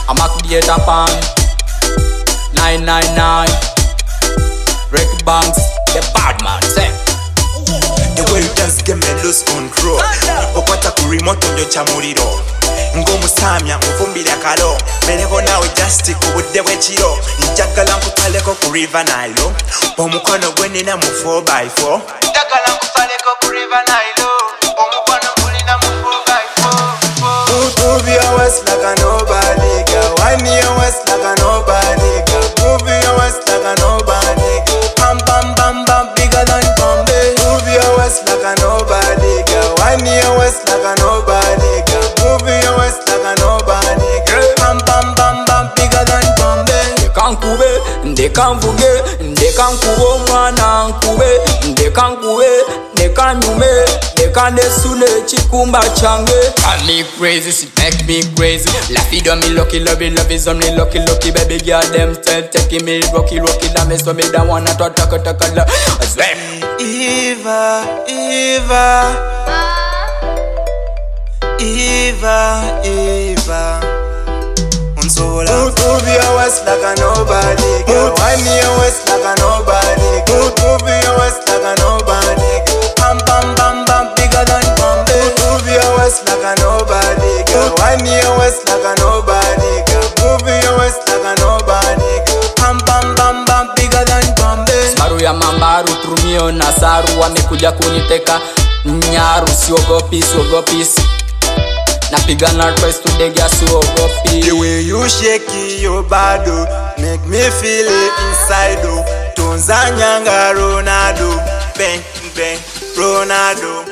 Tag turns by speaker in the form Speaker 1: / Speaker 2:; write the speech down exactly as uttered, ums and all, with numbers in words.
Speaker 1: I'm a creator pan nine nine nine Rick Banks, the bad man, say.
Speaker 2: The way you just get me lose control. Okwata ku remote njo cha muliro. Ng'omusamya mufumbira kalo. Meleko nawe just ku budde bw'ekiro. Njagala nkutaleko ku River Nile. Omukono gwe nina mu four by four. Njagala nkutaleko ku River Nile. Omukono gulina mu four by four. Move your waist like a nobody girl. Wind your waist like a nobody girl. Move your waist like a nobody girl. Bam bam bam bam bigger than Bombay. Move your waist like a nobody girl. Wind your waist like a nobody girl. Move your waist like a nobody girl. Bam bam bam bam bigger than Bombay.
Speaker 1: Ndekankube, ndekanvuge, ndekankuba omwana nkube, ndekankube, ndekanyume, ndekandesule ekikumba kyange. Drive me crazy, she make me crazy. Laffy do me lucky, love it, love is on me lucky, lucky. Baby girl, them still taking me rocky, rocky. That me so me don't wanna talk, talk, talk, talk. I swear.
Speaker 2: Eva, Eva, Eva, Eva. Move, move your waist like a nobody girl. Wind your waist like a nobody girl. Move, move your waist like a nobody girl. Bam bam bam bam bigger than Bombay. Move your waist like a nobody girl. Wind your waist like a nobody girl. Move your waist like a nobody girl. Bam bam bam bam bigger than Bombay.
Speaker 1: Maru ya mambaru trumio na saru wamekuja kuniteka nyaru, siogopi siogopi. Napigana twice today, guess who ogopi.
Speaker 2: The way you shake your body make me feel it inside. Tunza nyanga Ronaldo, bang bang Ronaldo.